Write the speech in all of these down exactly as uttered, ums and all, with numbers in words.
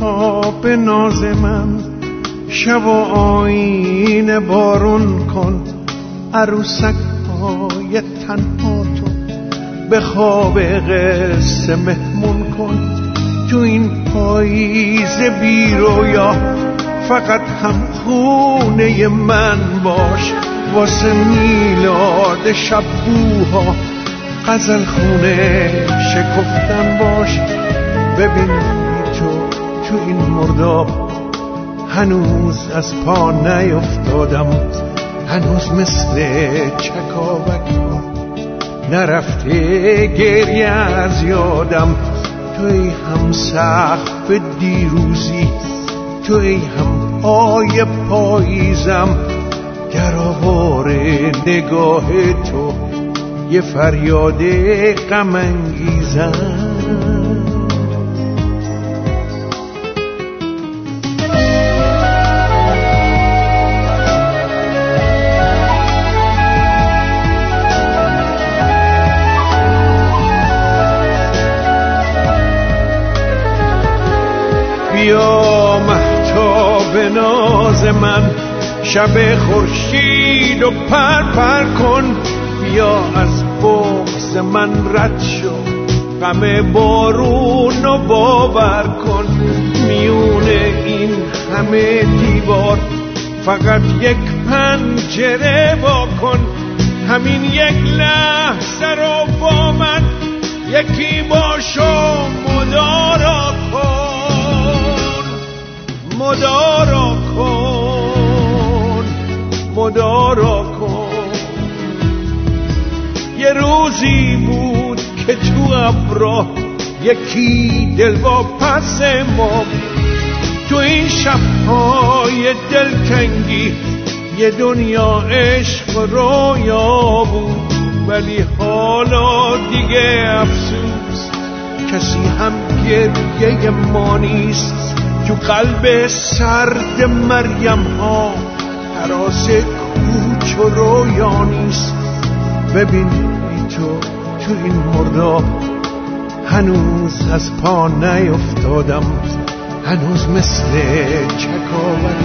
مهتاب ناز من، شب و آینه بارون کن، عروسک های تنها تو به خواب قصه مهمون کن. تو این پاییز بی رویا فقط هم خونه من باش، واسه میلاد شبوها غزل خونه شکفتن باش. ببین تو تو این مرداب هنوز از پا نیفتادم، هنوز مثل چکاوک نرفته گریه از یادم. توی هم سقف دیروزی، توی هم پای پاییزم، در آوار نگاه تو یه فریاد غم انگیزم. بیا مهتاب ناز من، شب خورشید و پر پر کن. بیا از بغض من رد شو، غم بارون و باور کن. میون این همه دیوار فقط یک پنجره وا کن. همین یک لحظه رو با من یکی باشو مدارا کن، مدارا کن، مدارا کن. یه روزی بود که تو ابرا یکی دل با پس ما، تو این شب‌های دلتنگی یه دنیا عشق رویا بود. ولی حالا دیگه افسوس کسی هم گریه ما نیست. تو قلب سرد مریم ها هراس کوچ و رویا نیست. ببین تو تو این مرداب هنوز از پا نیفتادم، هنوز مثل چکاوک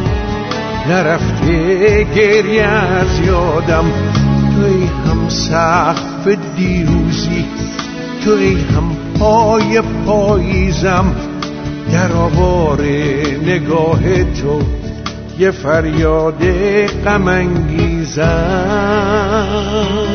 نرفته گریه از یادم. توی هم سقف دیروزی، توی هم پای پاییزم، در آوار نگاه تو یه فریاد غم انگیزم.